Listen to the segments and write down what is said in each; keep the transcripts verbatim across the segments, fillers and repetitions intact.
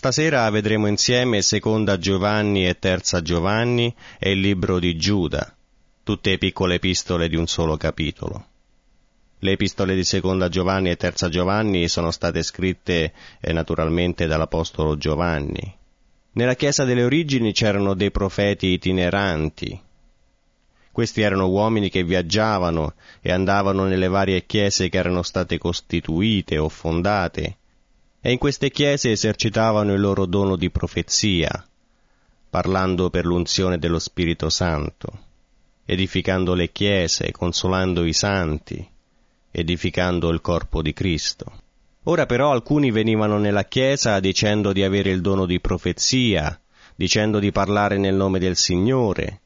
Stasera vedremo insieme Seconda Giovanni e Terza Giovanni e il libro di Giuda, tutte piccole epistole di un solo capitolo. Le epistole di Seconda Giovanni e Terza Giovanni sono state scritte eh, naturalmente dall'Apostolo Giovanni. Nella Chiesa delle origini c'erano dei profeti itineranti. Questi erano uomini che viaggiavano e andavano nelle varie chiese che erano state costituite o fondate, e in queste chiese esercitavano il loro dono di profezia, parlando per l'unzione dello Spirito Santo, edificando le chiese, consolando i santi, edificando il corpo di Cristo. Ora però alcuni venivano nella chiesa dicendo di avere il dono di profezia, dicendo di parlare nel nome del Signore,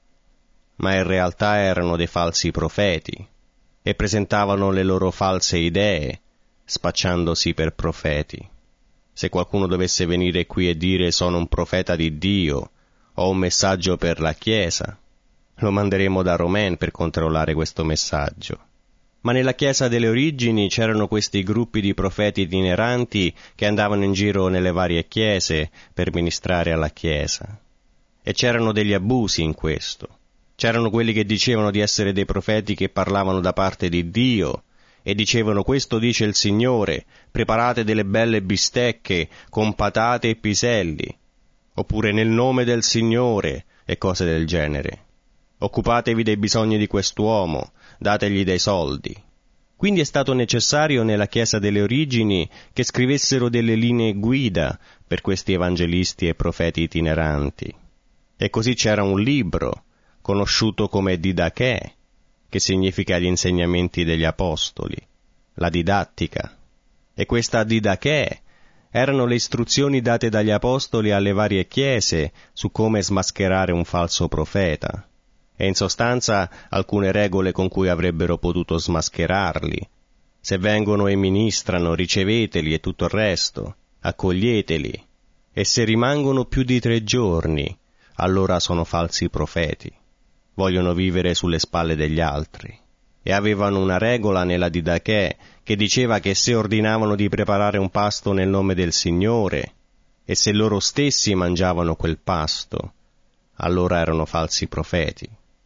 ma in realtà erano dei falsi profeti e presentavano le loro false idee, spacciandosi per profeti. Se qualcuno dovesse venire qui e dire sono un profeta di Dio, ho un messaggio per la Chiesa, lo manderemo da Romain per controllare questo messaggio. Ma nella Chiesa delle origini c'erano questi gruppi di profeti itineranti che andavano in giro nelle varie chiese per ministrare alla Chiesa. E c'erano degli abusi in questo. C'erano quelli che dicevano di essere dei profeti che parlavano da parte di Dio, e dicevano questo dice il Signore, preparate delle belle bistecche con patate e piselli, oppure nel nome del Signore e cose del genere. Occupatevi dei bisogni di quest'uomo, dategli dei soldi. Quindi è stato necessario nella Chiesa delle origini che scrivessero delle linee guida per questi evangelisti e profeti itineranti. E così c'era un libro, conosciuto come Didaché, che significa gli insegnamenti degli apostoli, la didattica. E questa Didaché erano le istruzioni date dagli apostoli alle varie chiese su come smascherare un falso profeta, e in sostanza alcune regole con cui avrebbero potuto smascherarli. Se vengono e ministrano, riceveteli e tutto il resto, accoglieteli, e se rimangono più di tre giorni, allora sono falsi profeti. Vogliono vivere sulle spalle degli altri. E avevano una regola nella Didaché che diceva che se ordinavano di preparare un pasto nel nome del Signore, e se loro stessi mangiavano quel pasto, allora erano falsi profeti.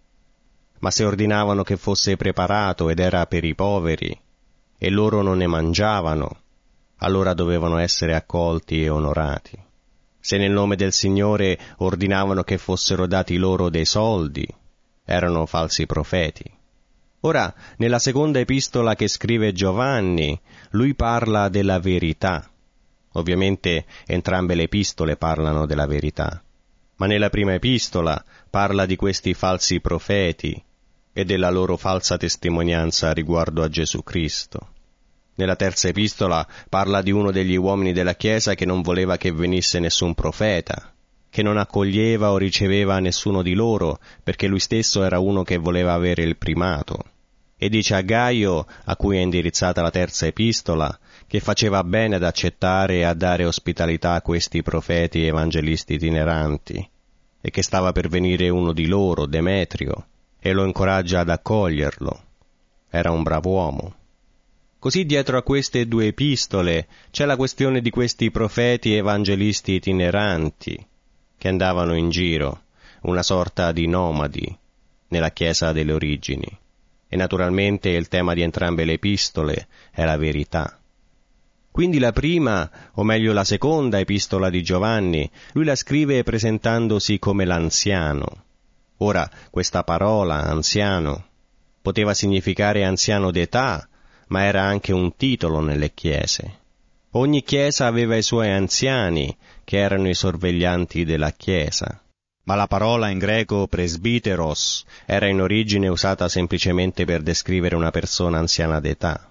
Ma se ordinavano che fosse preparato ed era per i poveri, e loro non ne mangiavano, allora dovevano essere accolti e onorati. Se nel nome del Signore ordinavano che fossero dati loro dei soldi, erano falsi profeti. Ora, nella seconda epistola che scrive Giovanni, lui parla della verità. Ovviamente entrambe le epistole parlano della verità, ma nella prima epistola parla di questi falsi profeti e della loro falsa testimonianza riguardo a Gesù Cristo. Nella terza epistola parla di uno degli uomini della Chiesa che non voleva che venisse nessun profeta, che non accoglieva o riceveva nessuno di loro, perché lui stesso era uno che voleva avere il primato. E dice a Gaio, a cui è indirizzata la terza epistola, che faceva bene ad accettare e a dare ospitalità a questi profeti e evangelisti itineranti, e che stava per venire uno di loro, Demetrio, e lo incoraggia ad accoglierlo. Era un bravo uomo. Così dietro a queste due epistole c'è la questione di questi profeti e evangelisti itineranti, che andavano in giro, una sorta di nomadi, nella Chiesa delle origini. E naturalmente il tema di entrambe le epistole è la verità. Quindi la prima, o meglio la seconda epistola di Giovanni, lui la scrive presentandosi come l'anziano. Ora, questa parola, anziano, poteva significare anziano d'età, ma era anche un titolo nelle chiese. Ogni chiesa aveva i suoi anziani, che erano i sorveglianti della chiesa. Ma la parola in greco presbiteros era in origine usata semplicemente per descrivere una persona anziana d'età.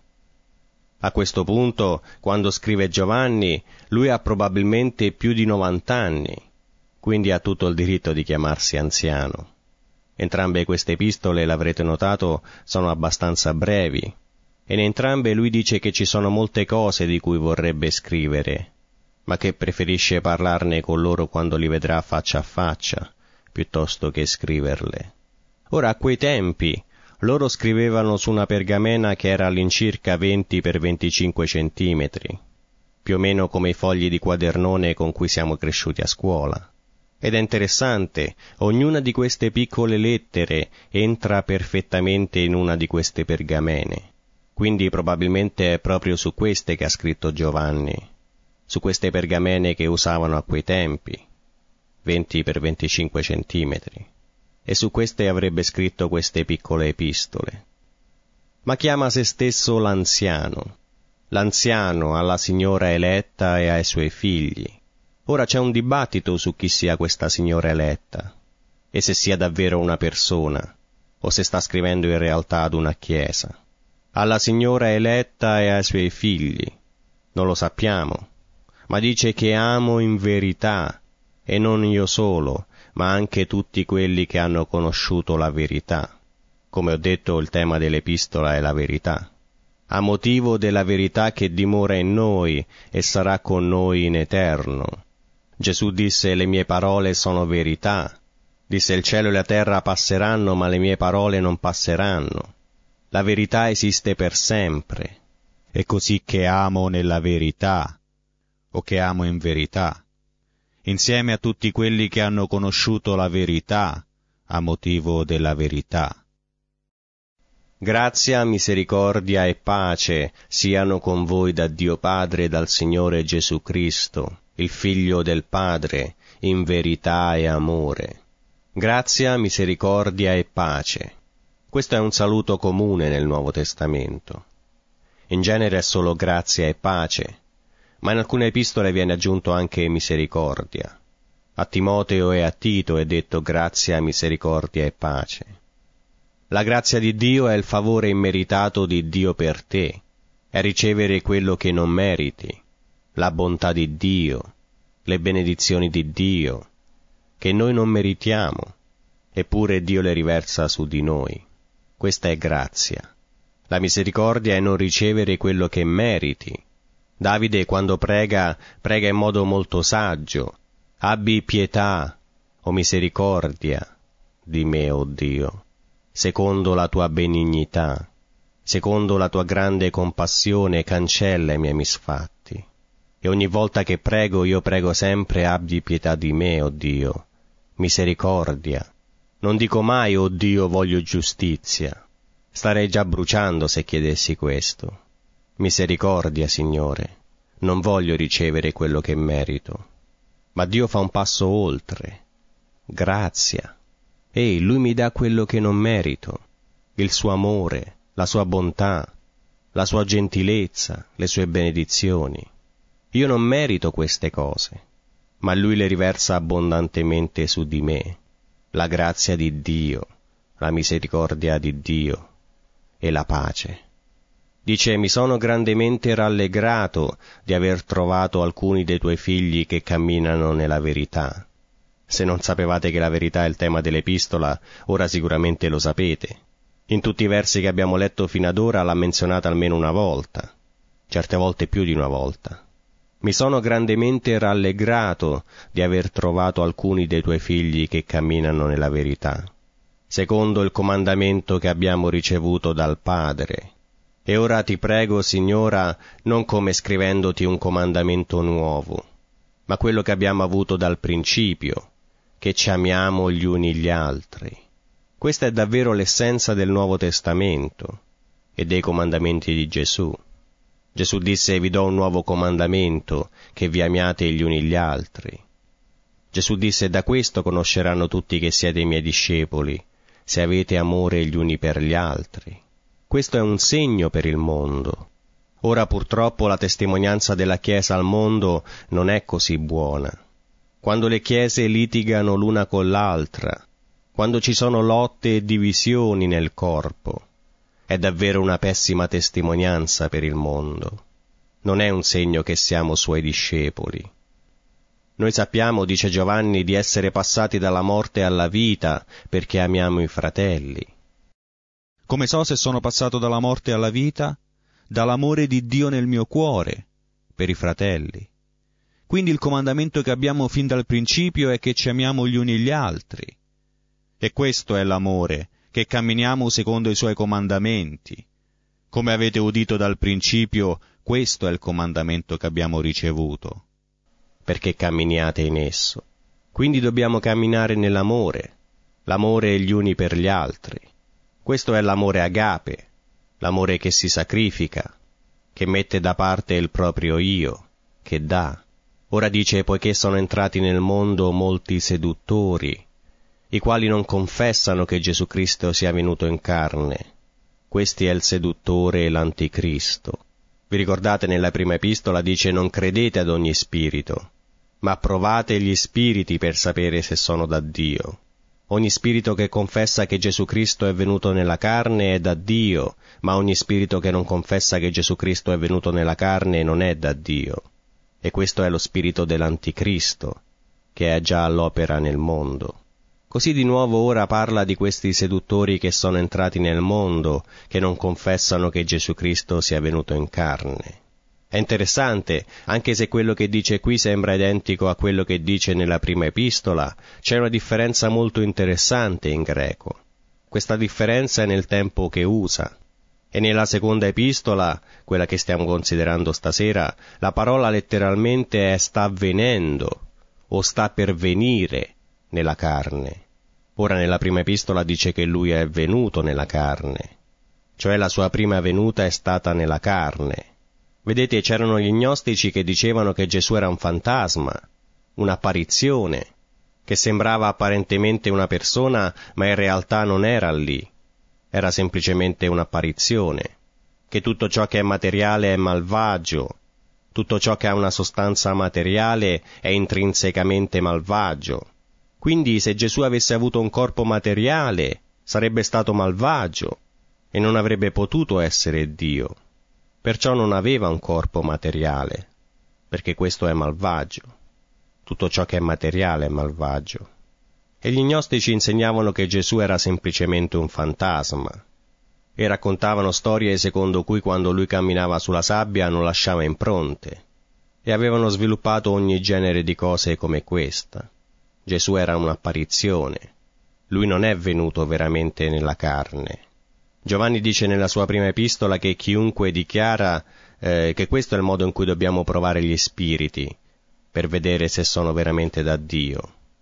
A questo punto, quando scrive Giovanni, lui ha probabilmente più di novant'anni, quindi ha tutto il diritto di chiamarsi anziano. Entrambe queste epistole, l'avrete notato, sono abbastanza brevi, e in entrambe lui dice che ci sono molte cose di cui vorrebbe scrivere, ma che preferisce parlarne con loro quando li vedrà faccia a faccia, piuttosto che scriverle. Ora, a quei tempi, loro scrivevano su una pergamena che era all'incirca venti per venticinque centimetri, più o meno come i fogli di quadernone con cui siamo cresciuti a scuola. Ed è interessante, ognuna di queste piccole lettere entra perfettamente in una di queste pergamene. Quindi probabilmente è proprio su queste che ha scritto Giovanni, su queste pergamene che usavano a quei tempi, venti per venticinque centimetri, e su queste avrebbe scritto queste piccole epistole. Ma chiama se stesso l'anziano, l'anziano alla signora eletta e ai suoi figli. Ora c'è un dibattito su chi sia questa signora eletta, e se sia davvero una persona, o se sta scrivendo in realtà ad una chiesa. Alla signora eletta e ai suoi figli, non lo sappiamo, ma dice che amo in verità, e non io solo, ma anche tutti quelli che hanno conosciuto la verità. Come ho detto, il tema dell'epistola è la verità. A motivo della verità che dimora in noi e sarà con noi in eterno. Gesù disse: le mie parole sono verità. Disse: il cielo e la terra passeranno, ma le mie parole non passeranno. La verità esiste per sempre. È così che amo nella verità, o che amo in verità, insieme a tutti quelli che hanno conosciuto la verità, a motivo della verità. Grazia, misericordia e pace siano con voi da Dio Padre e dal Signore Gesù Cristo, il Figlio del Padre, in verità e amore. Grazia, misericordia e pace. Questo è un saluto comune nel Nuovo Testamento. In genere è solo grazia e pace, ma in alcune epistole viene aggiunto anche misericordia. A Timoteo e a Tito è detto grazia, misericordia e pace. La grazia di Dio è il favore immeritato di Dio per te, è ricevere quello che non meriti, la bontà di Dio, le benedizioni di Dio, che noi non meritiamo, eppure Dio le riversa su di noi. Questa è grazia. La misericordia è non ricevere quello che meriti. Davide, quando prega, prega in modo molto saggio. Abbi pietà o misericordia di me, o Dio, secondo la tua benignità, secondo la tua grande compassione cancella i miei misfatti. E ogni volta che prego io prego sempre: abbi pietà di me, o Dio, misericordia. Non dico mai: o Dio, voglio giustizia. Starei già bruciando se chiedessi questo. Misericordia, Signore, non voglio ricevere quello che merito. Ma Dio fa un passo oltre. Grazia. Ehi, Lui mi dà quello che non merito, il suo amore, la sua bontà, la sua gentilezza, le sue benedizioni. Io non merito queste cose, ma Lui le riversa abbondantemente su di me. La grazia di Dio, la misericordia di Dio e la pace. Dice: mi sono grandemente rallegrato di aver trovato alcuni dei tuoi figli che camminano nella verità. Se non sapevate che la verità è il tema dell'epistola, ora sicuramente lo sapete. In tutti i versi che abbiamo letto fino ad ora l'ha menzionata almeno una volta, certe volte più di una volta. Mi sono grandemente rallegrato di aver trovato alcuni dei tuoi figli che camminano nella verità, secondo il comandamento che abbiamo ricevuto dal Padre. E ora ti prego, Signora, non come scrivendoti un comandamento nuovo, ma quello che abbiamo avuto dal principio, che ci amiamo gli uni gli altri. Questa è davvero l'essenza del Nuovo Testamento e dei comandamenti di Gesù. Gesù disse: vi do un nuovo comandamento, che vi amiate gli uni gli altri. Gesù disse: da questo conosceranno tutti che siete i miei discepoli, se avete amore gli uni per gli altri. Questo è un segno per il mondo. Ora purtroppo la testimonianza della Chiesa al mondo non è così buona. Quando le chiese litigano l'una con l'altra, quando ci sono lotte e divisioni nel corpo, è davvero una pessima testimonianza per il mondo. Non è un segno che siamo suoi discepoli. Noi sappiamo, dice Giovanni, di essere passati dalla morte alla vita perché amiamo i fratelli. Come so se sono passato dalla morte alla vita? Dall'amore di Dio nel mio cuore, per i fratelli. Quindi il comandamento che abbiamo fin dal principio è che ci amiamo gli uni gli altri. E questo è l'amore, che camminiamo secondo i Suoi comandamenti. Come avete udito dal principio, Questo è il comandamento che abbiamo ricevuto, perché camminiate in esso. Quindi dobbiamo camminare nell'amore, l'amore gli uni per gli altri. Questo è l'amore agape, l'amore che si sacrifica, che mette da parte il proprio io, che dà. Ora dice, poiché sono entrati nel mondo molti seduttori, i quali non confessano che Gesù Cristo sia venuto in carne. Questi è il seduttore e l'anticristo. Vi ricordate nella prima epistola dice non credete ad ogni spirito, ma provate gli spiriti per sapere se sono da Dio. Ogni spirito che confessa che Gesù Cristo è venuto nella carne è da Dio, ma ogni spirito che non confessa che Gesù Cristo è venuto nella carne non è da Dio. E questo è lo spirito dell'anticristo, che è già all'opera nel mondo. Così di nuovo ora parla di questi seduttori che sono entrati nel mondo, che non confessano che Gesù Cristo sia venuto in carne. È interessante, anche se quello che dice qui sembra identico a quello che dice nella prima epistola, c'è una differenza molto interessante in greco. Questa differenza è nel tempo che usa. E nella seconda epistola, quella che stiamo considerando stasera, la parola letteralmente è sta venendo o sta per venire nella carne. Ora nella prima epistola dice che lui è venuto nella carne, cioè la sua prima venuta è stata nella carne. Vedete, c'erano gli gnostici che dicevano che Gesù era un fantasma, un'apparizione, che sembrava apparentemente una persona, ma in realtà non era lì. Era semplicemente un'apparizione, che tutto ciò che è materiale è malvagio, tutto ciò che ha una sostanza materiale è intrinsecamente malvagio. Quindi se Gesù avesse avuto un corpo materiale, sarebbe stato malvagio e non avrebbe potuto essere Dio. Perciò non aveva un corpo materiale, perché questo è malvagio. Tutto ciò che è materiale è malvagio. E gli gnostici insegnavano che Gesù era semplicemente un fantasma e raccontavano storie secondo cui quando lui camminava sulla sabbia non lasciava impronte, e avevano sviluppato ogni genere di cose come questa. Gesù era un'apparizione. Lui non è venuto veramente nella carne. Giovanni dice nella sua prima epistola che chiunque dichiara eh, che questo è il modo in cui dobbiamo provare gli spiriti, per vedere se sono veramente da Dio.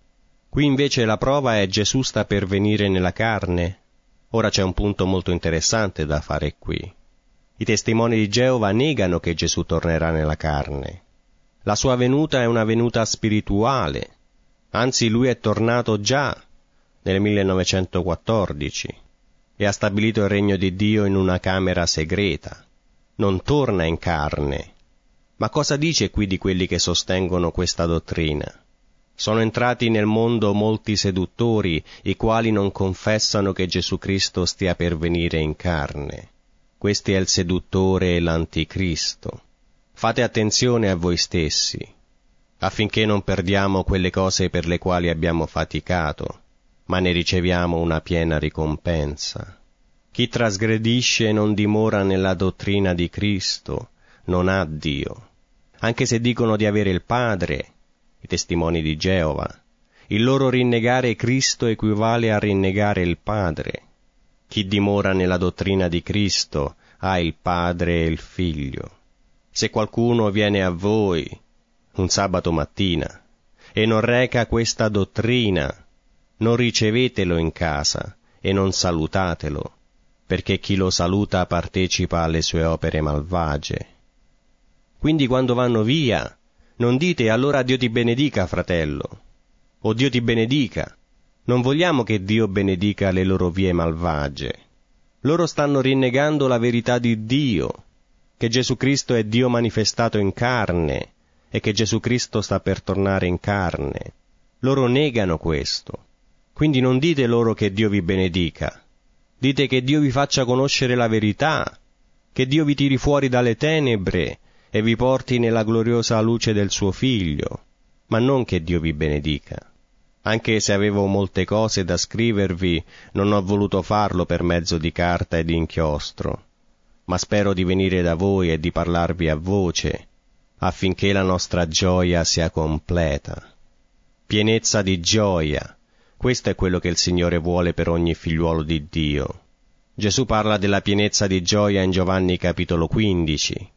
Qui invece la prova è Gesù sta per venire nella carne. Ora c'è un punto molto interessante da fare qui. I testimoni di Geova negano che Gesù tornerà nella carne. La sua venuta è una venuta spirituale. Anzi, lui è tornato già nel millenovecentoquattordici e ha stabilito il regno di Dio in una camera segreta. Non torna in carne. Ma cosa dice qui di quelli che sostengono questa dottrina? Sono entrati nel mondo molti seduttori, i quali non confessano che Gesù Cristo stia per venire in carne. Questi è il seduttore e l'anticristo. Fate attenzione a voi stessi, affinché non perdiamo quelle cose per le quali abbiamo faticato, ma ne riceviamo una piena ricompensa. Chi trasgredisce e non dimora nella dottrina di Cristo non ha Dio. Anche se dicono di avere il Padre, i testimoni di Geova, il loro rinnegare Cristo equivale a rinnegare il Padre. Chi dimora nella dottrina di Cristo ha il Padre e il Figlio. Se qualcuno viene a voi un sabato mattina e non reca questa dottrina, non ricevetelo in casa e non salutatelo, perché chi lo saluta partecipa alle sue opere malvagie. Quindi quando vanno via, non dite allora Dio ti benedica, fratello, o Dio ti benedica. Non vogliamo che Dio benedica le loro vie malvagie. Loro stanno rinnegando la verità di Dio, che Gesù Cristo è Dio manifestato in carne e che Gesù Cristo sta per tornare in carne. Loro negano questo. Quindi non dite loro che Dio vi benedica. Dite che Dio vi faccia conoscere la verità, che Dio vi tiri fuori dalle tenebre e vi porti nella gloriosa luce del suo Figlio, ma non che Dio vi benedica. Anche se avevo molte cose da scrivervi, non ho voluto farlo per mezzo di carta e di inchiostro, ma spero di venire da voi e di parlarvi a voce, affinché la nostra gioia sia completa. Pienezza di gioia, questo è quello che il Signore vuole per ogni figliuolo di Dio. Gesù parla della pienezza di gioia in Giovanni capitolo quindici.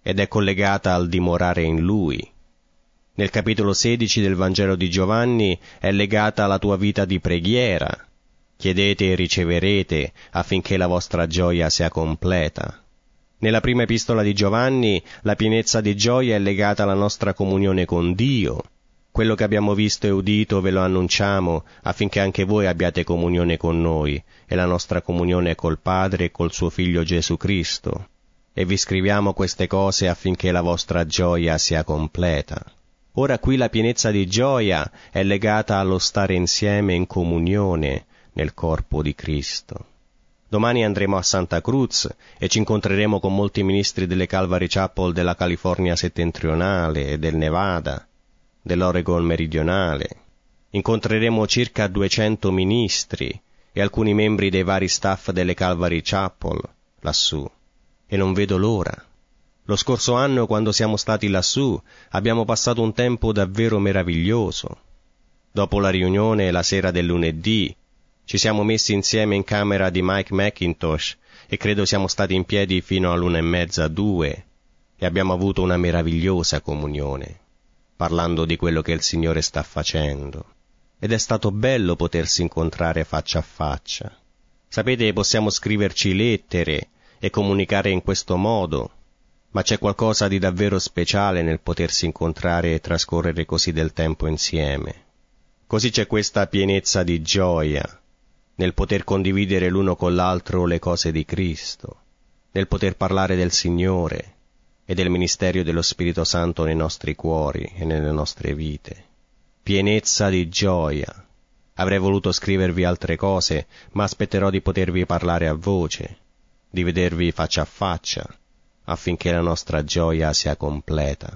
ed è collegata al dimorare in Lui. Nel capitolo sedici del Vangelo di Giovanni è legata alla tua vita di preghiera. Chiedete e riceverete affinché la vostra gioia sia completa. Nella prima epistola di Giovanni la pienezza di gioia è legata alla nostra comunione con Dio. Quello che abbiamo visto e udito ve lo annunciamo affinché anche voi abbiate comunione con noi, e la nostra comunione è col Padre e col suo Figlio Gesù Cristo. E vi scriviamo queste cose affinché la vostra gioia sia completa. Ora qui la pienezza di gioia è legata allo stare insieme in comunione nel corpo di Cristo. Domani andremo a Santa Cruz e ci incontreremo con molti ministri delle Calvary Chapel della California settentrionale e del Nevada, dell'Oregon meridionale. Incontreremo circa duecento ministri e alcuni membri dei vari staff delle Calvary Chapel lassù, e non vedo l'ora. Lo scorso anno, quando siamo stati lassù, abbiamo passato un tempo davvero meraviglioso. Dopo la riunione, la sera del lunedì, ci siamo messi insieme in camera di Mike McIntosh e credo siamo stati in piedi fino all'una e mezza, due, e abbiamo avuto una meravigliosa comunione, parlando di quello che il Signore sta facendo. Ed è stato bello potersi incontrare faccia a faccia. Sapete, possiamo scriverci lettere e comunicare in questo modo, ma c'è qualcosa di davvero speciale nel potersi incontrare e trascorrere così del tempo insieme. Così c'è questa pienezza di gioia nel poter condividere l'uno con l'altro le cose di Cristo, nel poter parlare del Signore e del ministero dello Spirito Santo nei nostri cuori e nelle nostre vite. Pienezza di gioia. Avrei voluto scrivervi altre cose, ma aspetterò di potervi parlare a voce, di vedervi faccia a faccia, affinché la nostra gioia sia completa.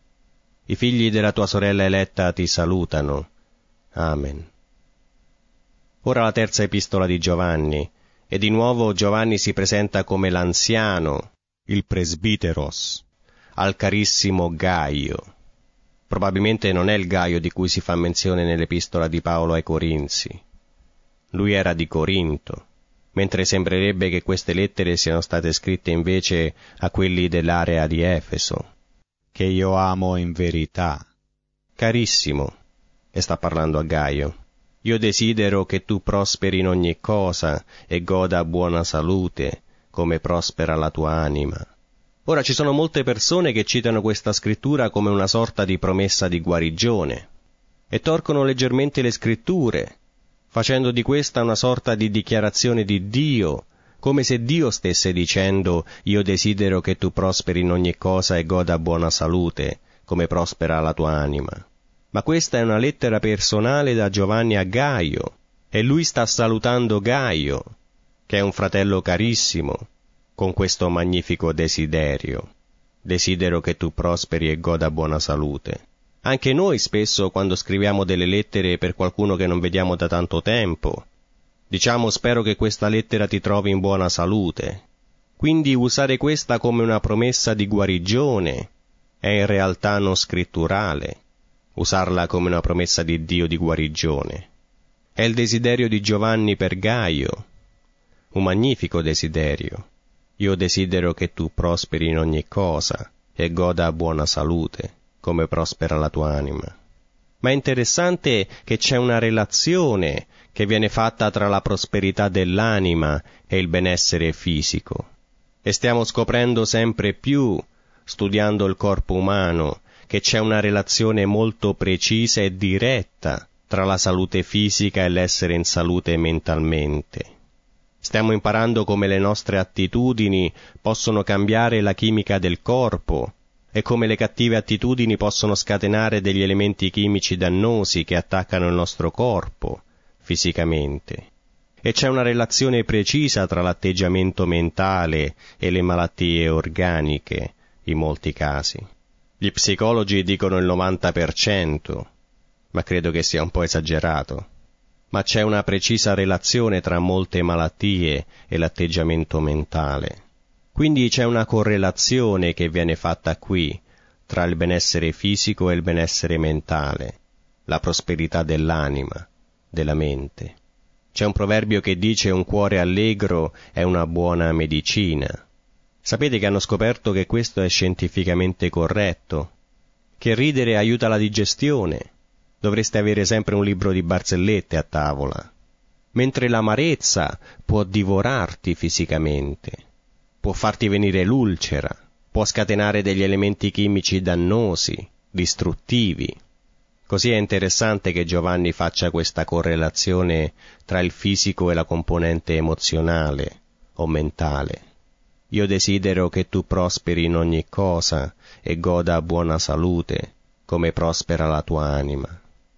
I figli della tua sorella eletta ti salutano. Amen. Ora la terza epistola di Giovanni, e di nuovo Giovanni si presenta come l'anziano, il presbiteros, al carissimo Gaio. Probabilmente non è il Gaio di cui si fa menzione nell'epistola di Paolo ai Corinzi. Lui era di Corinto, mentre sembrerebbe che queste lettere siano state scritte invece a quelli dell'area di Efeso, che io amo in verità. Carissimo, e sta parlando a Gaio, io desidero che tu prosperi in ogni cosa e goda buona salute, come prospera la tua anima. Ora ci sono molte persone che citano questa scrittura come una sorta di promessa di guarigione, e torcono leggermente le scritture, facendo di questa una sorta di dichiarazione di Dio, come se Dio stesse dicendo: io desidero che tu prosperi in ogni cosa e goda buona salute, come prospera la tua anima. Ma questa è una lettera personale da Giovanni a Gaio, e lui sta salutando Gaio, che è un fratello carissimo, con questo magnifico desiderio. Desidero che tu prosperi e goda buona salute. Anche noi spesso, quando scriviamo delle lettere per qualcuno che non vediamo da tanto tempo, diciamo: spero che questa lettera ti trovi in buona salute. Quindi usare questa come una promessa di guarigione è in realtà non scritturale. Usarla come una promessa di Dio di guarigione. È il desiderio di Giovanni per Gaio, un magnifico desiderio. Io desidero che tu prosperi in ogni cosa e goda buona salute, come prospera la tua anima. Ma è interessante che c'è una relazione che viene fatta tra la prosperità dell'anima e il benessere fisico. E stiamo scoprendo sempre più, studiando il corpo umano, che c'è una relazione molto precisa e diretta tra la salute fisica e l'essere in salute mentalmente. Stiamo imparando come le nostre attitudini possono cambiare la chimica del corpo e come le cattive attitudini possono scatenare degli elementi chimici dannosi che attaccano il nostro corpo fisicamente. E c'è una relazione precisa tra l'atteggiamento mentale e le malattie organiche in molti casi. Gli psicologi dicono il novanta per cento, ma credo che sia un po' esagerato. Ma c'è una precisa relazione tra molte malattie e l'atteggiamento mentale. Quindi c'è una correlazione che viene fatta qui tra il benessere fisico e il benessere mentale, la prosperità dell'anima, della mente. C'è un proverbio che dice: un cuore allegro è una buona medicina. Sapete che hanno scoperto che questo è scientificamente corretto, che ridere aiuta la digestione. Dovreste avere sempre un libro di barzellette a tavola. Mentre l'amarezza può divorarti fisicamente, può farti venire l'ulcera, può scatenare degli elementi chimici dannosi, distruttivi. Così è interessante che Giovanni faccia questa correlazione tra il fisico e la componente emozionale o mentale. Io desidero che tu prosperi in ogni cosa e goda buona salute, come prospera la tua anima.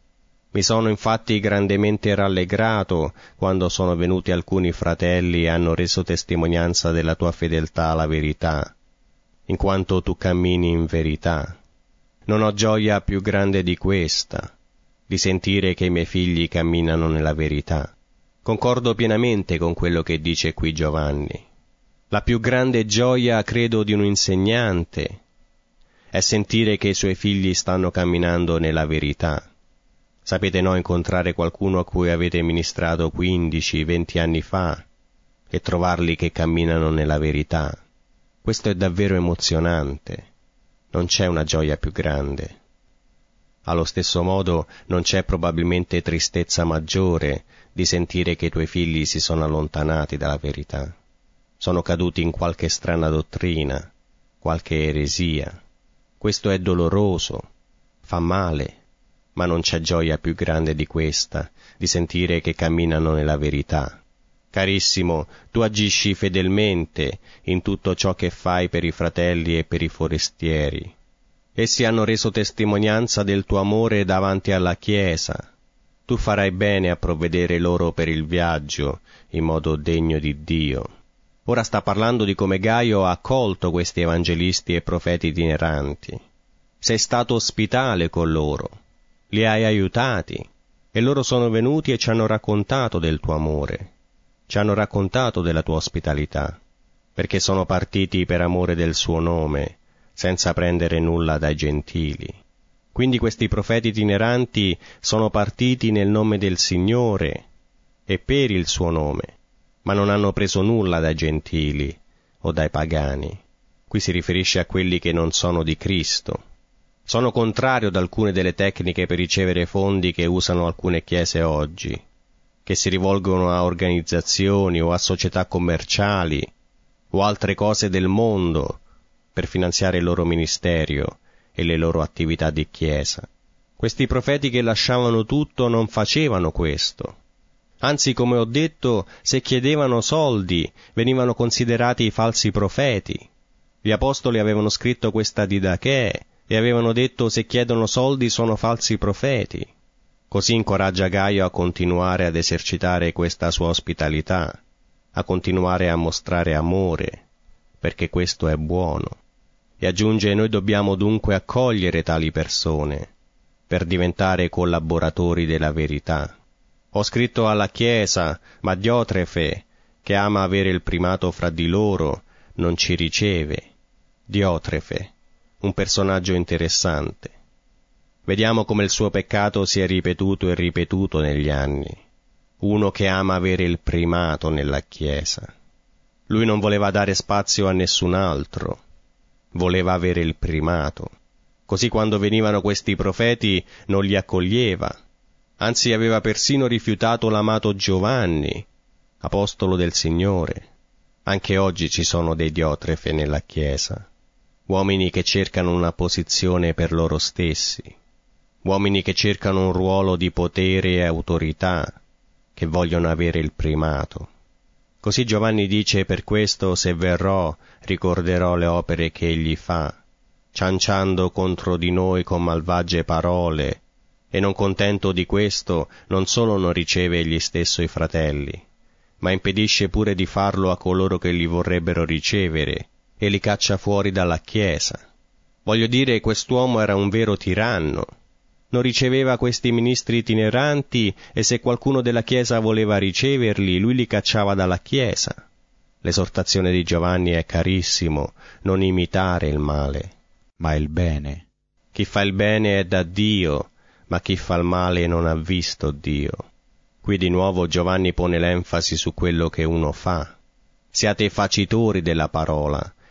Mi sono infatti grandemente rallegrato quando sono venuti alcuni fratelli e hanno reso testimonianza della tua fedeltà alla verità, in quanto tu cammini in verità. Non ho gioia più grande di questa, di sentire che i miei figli camminano nella verità. Concordo pienamente con quello che dice qui Giovanni. La più grande gioia, credo, di un insegnante è sentire che i suoi figli stanno camminando nella verità. Sapete, no, incontrare qualcuno a cui avete ministrato quindici venti anni fa e trovarli che camminano nella verità. Questo è davvero emozionante. Non c'è una gioia più grande. Allo stesso modo non c'è probabilmente tristezza maggiore di sentire che i tuoi figli si sono allontanati dalla verità. Sono caduti in qualche strana dottrina, qualche eresia. Questo è doloroso, fa male, ma non c'è gioia più grande di questa, di sentire che camminano nella verità. Carissimo, tu agisci fedelmente in tutto ciò che fai per i fratelli e per i forestieri. Essi hanno reso testimonianza del tuo amore davanti alla Chiesa. Tu farai bene a provvedere loro per il viaggio in modo degno di Dio. Ora sta parlando di come Gaio ha accolto questi evangelisti e profeti itineranti. Sei stato ospitale con loro, li hai aiutati, e loro sono venuti e ci hanno raccontato del tuo amore, ci hanno raccontato della tua ospitalità, perché sono partiti per amore del suo nome, senza prendere nulla dai gentili. Quindi questi profeti itineranti sono partiti nel nome del Signore e per il suo nome, ma non hanno preso nulla dai gentili o dai pagani. Qui si riferisce a quelli che non sono di Cristo. Sono contrario ad alcune delle tecniche per ricevere fondi che usano alcune chiese oggi, che si rivolgono a organizzazioni o a società commerciali o altre cose del mondo per finanziare il loro ministerio e le loro attività di chiesa. Questi profeti che lasciavano tutto non facevano questo. Anzi, come ho detto, se chiedevano soldi, venivano considerati falsi profeti. Gli apostoli avevano scritto questa didache e avevano detto: se chiedono soldi sono falsi profeti. Così incoraggia Gaio a continuare ad esercitare questa sua ospitalità, a continuare a mostrare amore, perché questo è buono. E aggiunge: noi dobbiamo dunque accogliere tali persone per diventare collaboratori della verità. Ho scritto alla Chiesa, ma Diotrefe, che ama avere il primato fra di loro, non ci riceve. Diotrefe, un personaggio interessante. Vediamo come il suo peccato si è ripetuto e ripetuto negli anni. Uno che ama avere il primato nella Chiesa. Lui non voleva dare spazio a nessun altro, voleva avere il primato. Così quando venivano questi profeti non li accoglieva, anzi aveva persino rifiutato l'amato Giovanni, apostolo del Signore. Anche oggi ci sono dei Diotrefe nella Chiesa, uomini che cercano una posizione per loro stessi, uomini che cercano un ruolo di potere e autorità, che vogliono avere il primato. Così Giovanni dice: per questo, se verrò, ricorderò le opere che egli fa, cianciando contro di noi con malvagie parole, e non contento di questo, non solo non riceve egli stesso i fratelli, ma impedisce pure di farlo a coloro che li vorrebbero ricevere, e li caccia fuori dalla Chiesa. Voglio dire, quest'uomo era un vero tiranno. Non riceveva questi ministri itineranti e se qualcuno della Chiesa voleva riceverli, lui li cacciava dalla Chiesa. L'esortazione di Giovanni è: carissimo, non imitare il male, ma il bene. Chi fa il bene è da Dio, ma chi fa il male non ha visto Dio. Qui di nuovo Giovanni pone l'enfasi su quello che uno fa. Siate facitori della parola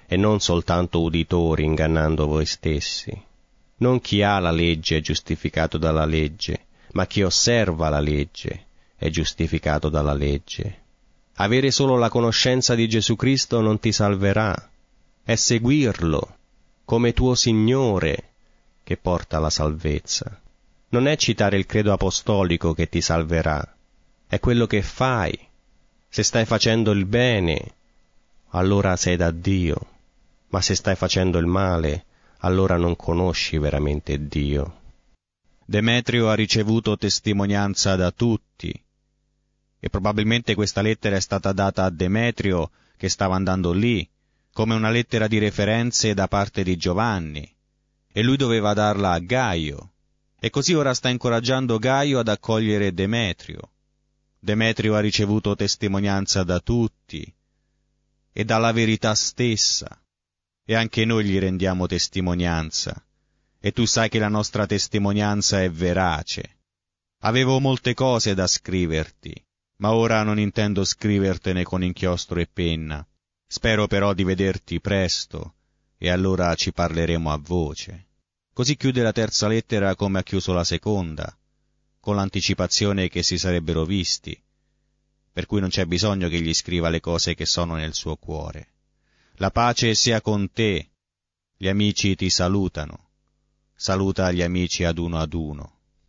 e non soltanto uditori ingannando voi stessi. Non chi ha la legge è giustificato dalla legge, ma chi osserva la legge è giustificato dalla legge. Avere solo la conoscenza di Gesù Cristo non ti salverà, è seguirlo come tuo Signore che porta la salvezza. Non è citare il credo apostolico che ti salverà, è quello che fai. Se stai facendo il bene, allora sei da Dio, ma se stai facendo il male, allora non conosci veramente Dio. Demetrio ha ricevuto testimonianza da tutti, e probabilmente questa lettera è stata data a Demetrio che stava andando lì, come una lettera di referenze da parte di Giovanni, e lui doveva darla a Gaio, e così ora sta incoraggiando Gaio ad accogliere Demetrio. Demetrio ha ricevuto testimonianza da tutti e dalla verità stessa, e anche noi gli rendiamo testimonianza, e tu sai che la nostra testimonianza è verace. Avevo molte cose da scriverti, ma ora non intendo scrivertene con inchiostro e penna. Spero però di vederti presto, e allora ci parleremo a voce. Così chiude la terza lettera come ha chiuso la seconda, con l'anticipazione che si sarebbero visti, per cui non c'è bisogno che gli scriva le cose che sono nel suo cuore. La pace sia con te, gli amici ti salutano, saluta gli amici ad uno ad uno.